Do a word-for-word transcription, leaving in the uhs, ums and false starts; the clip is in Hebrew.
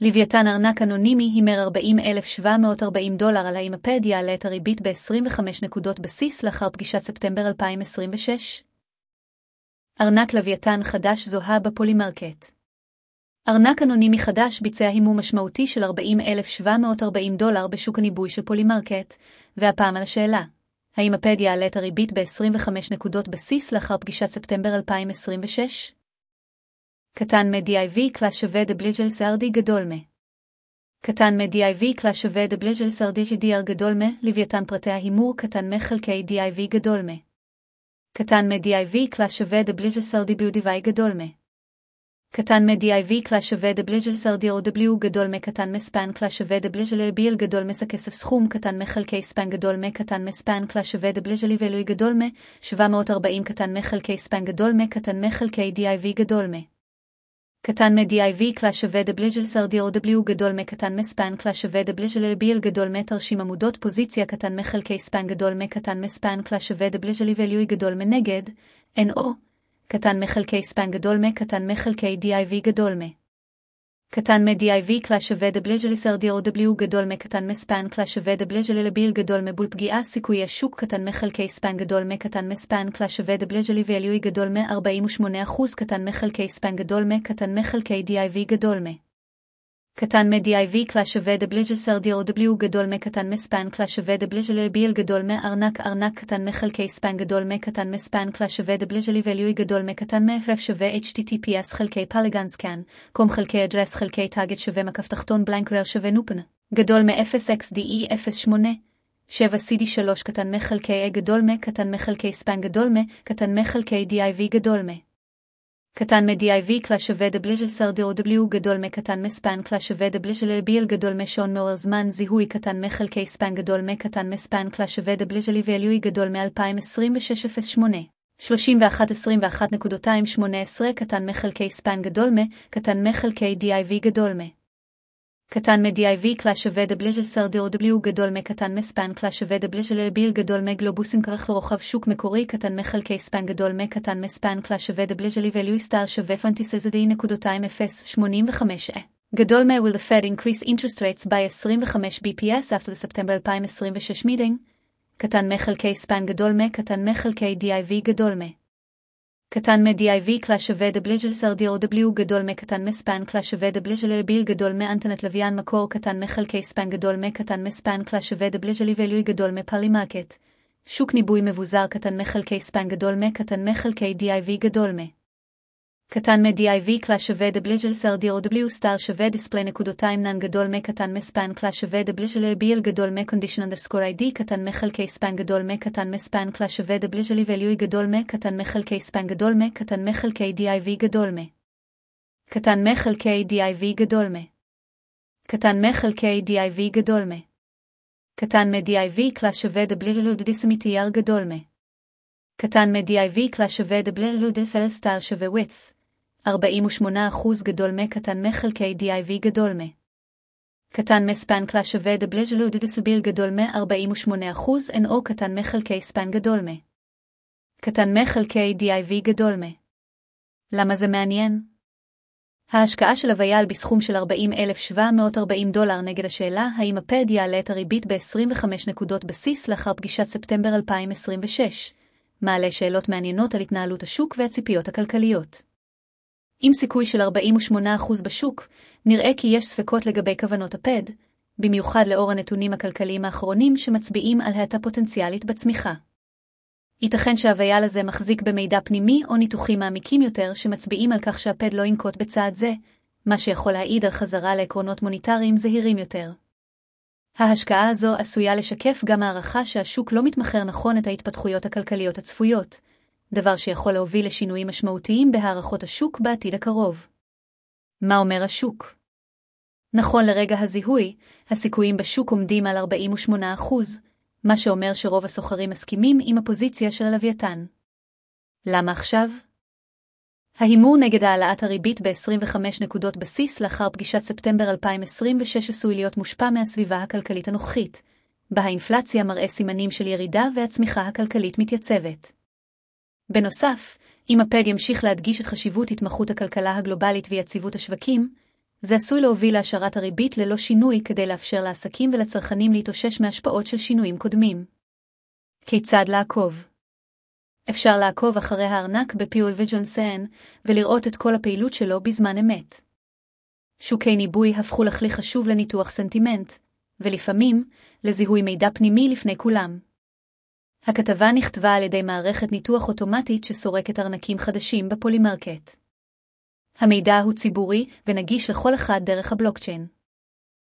לוויתן ארנק אנונימי הימר ארבעים אלף שבע מאות וארבעים דולר על האם הפד יעלה את הריבית ב-עשרים וחמש נקודות בסיס לאחר פגישת ספטמבר אלפיים עשרים ושש. ארנק לוויתן חדש זוהה בפולימרקט. ארנק אנונימי חדש ביצע הימור משמעותי של ארבעים אלף שבע מאות וארבעים דולר בשוק הניבוי של פולימרקט, והפעם על השאלה, האם הפד יעלה את הריבית ב-עשרים וחמש נקודות בסיס לאחר פגישת ספטמבר אלפיים עשרים ושש? קטן מ-די איי וי קלאס שווה דבליג'ל סרדי גדול מ. קטן מ-די איי וי קלאס שווה דבליג'ל סרדי די אר גדול מ, לוויתן פרטי ההימור קטן מ חלקי די איי וי גדול מ. קטן מ-די איי וי קלאס שווה דבליג'ל סרדי ביודיווי גדול מ. קטן מ-די איי וי קלאס שווה דבליג'ל סרדי או דבליו גדול מ קטן מספן קלאס שווה דבליג'ל ביל גדול מס הכסף סכום קטן מחלקי ספן גדול מ קטן מספן קלאס שווה דבליג'ל ואלוי גדול מ שבע מאות וארבעים קטן מחלקי ספן גדול מ קטן מחלקי די איי וי גדול מ. קטן מ-די איי וי קלאס שווה דבליג'ל סרדי או דבליו גדול מ קטן מספן קלאס שווה דבליג'ל ביל גדול מ תרשים עמודות פוזיציה קטן מחלקי ספן גדול מ קטן מספן קלאס שווה דבליג'ל ואלוי גדול מ נגד אן או קטן מחלקי ספן גדול מ קטן מחלקי די איי וי גדול מ. קטן מ-די איי וי קלאס שווה דבליג'ל סרדי או דבליו גדול מ קטן מספן קלאס שווה דבליג'ל ביל גדול מ בול פגיעה סיכוי השוק קטן מחלקי ספן גדול מ קטן מספן קלאס שווה דבליג'ל ואלוי גדול מ ארבעים ושמונה אחוז קטן מחלקי ספן גדול מ קטן מחלקי די איי וי גדול מ. קטן מ-די איי וי קלאס שווה דבליג'ל סרדי או דבליו גדול מ קטן מספן קלאס שווה דבליג'ל ביל גדול מ ארנק ארנק קטן מחלקי ספן גדול מ קטן מספן קלאס שווה דבליג'ל ואלוי גדול מ קטן מ רף שווה אייץ' טי טי פי אס חלקי פלגן סקן קום חלקי אדרס חלקי טאגט שווה מקף תחתון בלנק רר שווה נופן גדול מ-אפס אקס די אי אפס שמונה שבע סי די שלוש קטן מחלקי A גדול מ קטן מחלקי ספן גדול מ קטן מחלקי די איי וי גדול מ. קטן מ-די איי וי קלאס שווה דבליג'ל סרדי או דבליו גדול מ קטן מספן קלאס שווה דבליג'ל ביל גדול מ שעון מעורר זמן זיהוי קטן מחלקי ספן גדול מ קטן מספן קלאס שווה דבליג'ל ואלוי גדול מ-אלפיים עשרים ושש אפס שמונה שלושים ואחת עשרים ואחת נקודה שמונה עשרה קטן מחלקי ספן גדול מ קטן מחלקי די איי וי גדול מ. קטן מ-די איי וי קלאס שווה דבליג'ל סרדי או דבליו גדול מ קטן מספן קלאס שווה דבליג'ל ביל גדול מ גלובוסים כרך ורוחב שוק מקורי קטן מחלקי ספן גדול מ קטן מספן קלאס שווה דבליג'ל ואלוי סטאר שווה פנטיסזדי נקודה אפס שמונים וחמש גדול מ will the Fed increase interest rates by עשרים וחמש בי פי אס after the September אלפיים עשרים ושש meeting קטן מחלקי ספן גדול מ קטן מחלקי די איי וי גדול מ. קטן מ-די איי וי קלאס שווה דבליג'ל סרדי או דבליו גדול מ קטן מספן קלאס שווה דבליג'ל ביל גדול מ אנטנת לוויין מקור קטן מחלקי ספן גדול מ קטן מספן קלאס שווה דבליג'ל ואלוי גדול מ פולימרקט שוק ניבוי מבוזר קטן מחלקי ספן גדול מ קטן מחלקי די איי וי גדול מ. קטן מ-די איי וי קלאס שווה דבליג'ל סרדי או דבליו סטאר שווה דיספלי נקודות נן גדול מ קטן מספן קלאס שווה דבליג'ל ביל גדול מ condition underscore איי די קטן מחלקי ספן גדול מ קטן מספן קלאס שווה דבליג'ל ואלוי גדול מ קטן מחלקי ספן גדול מ קטן מחלקי די איי וי גדול מ. קטן מחלקי די איי וי גדול מ. קטן מחלקי די איי וי גדול מ. קטן מ-די איי וי קלאס שווה דבליג'ל דיסמיטייר גדול מ. קטן מ-די איי וי קלאס שווה דבליג'ל דיספל סטאר שווה width ארבעים ושמונה אחוז גדול מ קטן מחלקי די איי וי גדול מ. קטן מספן קלאס שווה דבליג'ל דיסביל גדול מ ארבעים ושמונה אחוז אן או קטן מחלקי ספן גדול מ. קטן מחלקי די איי וי גדול מ. למה זה מעניין? ההשקעה של הווייל בסכום של ארבעים אלף שבע מאות וארבעים דולר נגד השאלה האם הפד יעלה את הריבית ב-עשרים וחמש נקודות בסיס לאחר פגישת ספטמבר אלפיים עשרים ושש, מעלה שאלות מעניינות על התנהלות השוק והציפיות הכלכליות. עם סיכוי של ארבעים ושמונה אחוז בשוק, נראה כי יש ספקות לגבי כוונות הפד, במיוחד לאור הנתונים הכלכליים האחרונים שמצביעים על האטה פוטנציאלית בצמיחה. ייתכן שהווייל הזה מחזיק במידע פנימי או ניתוחים מעמיקים יותר שמצביעים על כך שהפד לא ינקוט בצעד זה, מה שיכול להעיד על חזרה לעקרונות מוניטריים זהירים יותר. ההשקעה הזו עשויה לשקף גם הערכה שהשוק לא מתמחר נכון את ההתפתחויות הכלכליות הצפויות, דבר שיכול להוביל לשינויים משמעותיים בהערכות השוק בעתיד הקרוב. מה אומר השוק? נכון לרגע הזיהוי, הסיכויים בשוק עומדים על ארבעים ושמונה אחוז, מה שאומר שרוב הסוחרים מסכימים עם הפוזיציה של הלוויתן. למה עכשיו? ההימור נגד העלאת הריבית ב-עשרים וחמש נקודות בסיס לאחר פגישת ספטמבר אלפיים עשרים ושש עשוי להיות מושפע מהסביבה הכלכלית הנוכחית, בה האינפלציה מראה סימנים של ירידה והצמיחה הכלכלית מתייצבת. בנוסף, אם הפד ימשיך להדגיש את חשיבות התמחות הכלכלה הגלובלית ויציבות השווקים, זה עשוי להוביל להשארת הריבית ללא שינוי כדי לאפשר לעסקים ולצרכנים להתאושש מהשפעות של שינויים קודמים. כיצד לעקוב? אפשר לעקוב אחרי הארנק בפיול וג'ונסון ולראות את כל הפעילות שלו בזמן אמת. שוקי ניבוי הפכו לכלי חשוב לניתוח סנטימנט, ולפעמים לזיהוי מידע פנימי לפני כולם. הכתבה נכתבה על ידי מערכת ניתוח אוטומטית שסורקת ארנקים חדשים בפולימרקט. המידע הוא ציבורי ונגיש לכל אחד דרך הבלוקצ'יין.